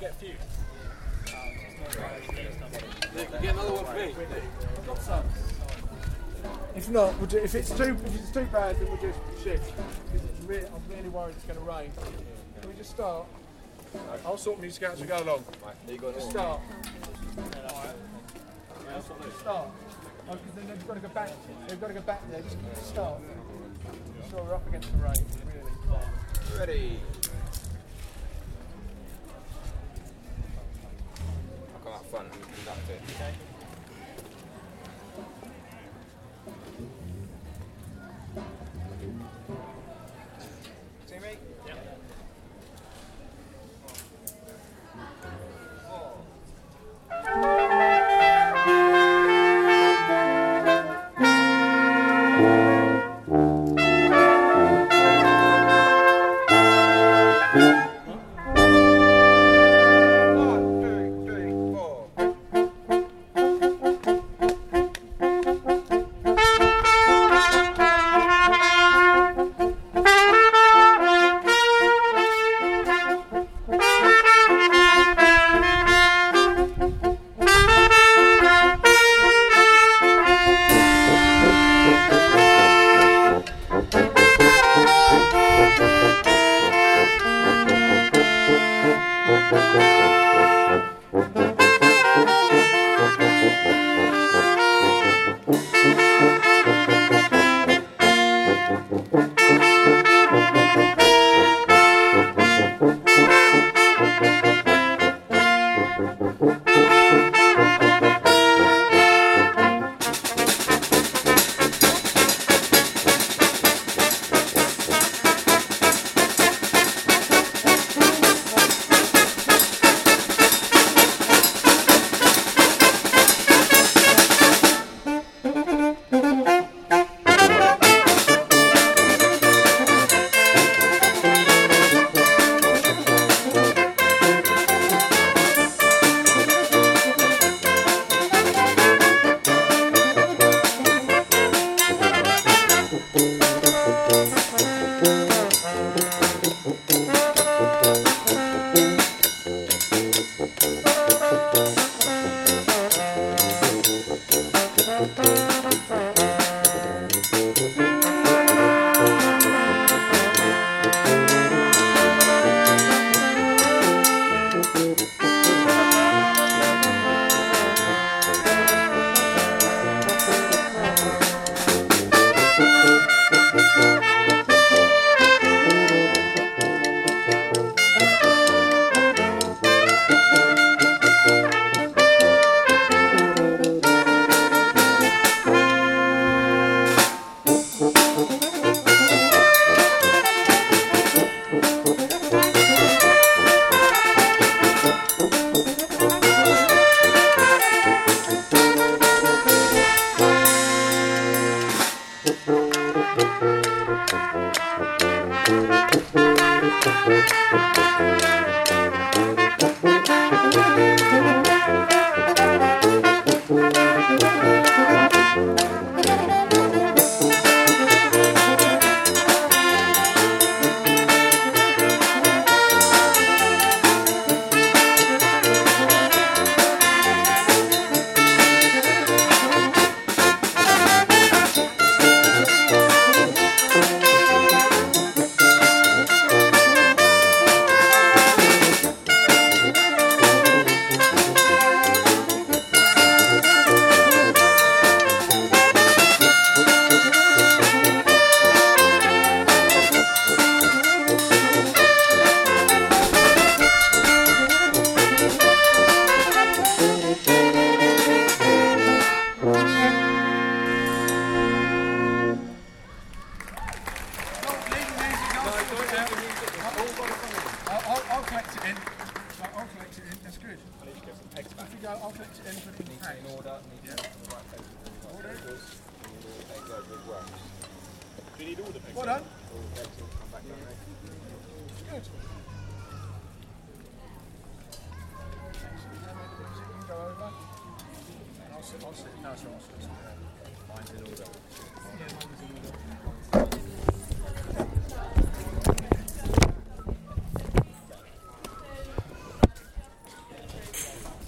get a few. Get another one for me. I've got some. If not, we'll do, if it's too bad, then we'll just shift. I'm really worried it's going to rain. Can we just start? I'll sort music out as we go along. Just start. Start. Oh, because then they've got to go back. They've got to go back there. Just start. So we're up against the rain. Really. Ready. I'll come out front and conduct it. Okay. See me? Yeah. I'll collect it in. I'll collect it in. That's good. I need to get some pegs back. If you go, I'll collect it in. Put it in the In order, need to Yeah. the right place. Order. Eggs over as well. Do you need all the pegs? Well done. All the eggs will come back down there. Good. You can go over. And I'll sit. No, sorry, I'll sit. Mine's in order.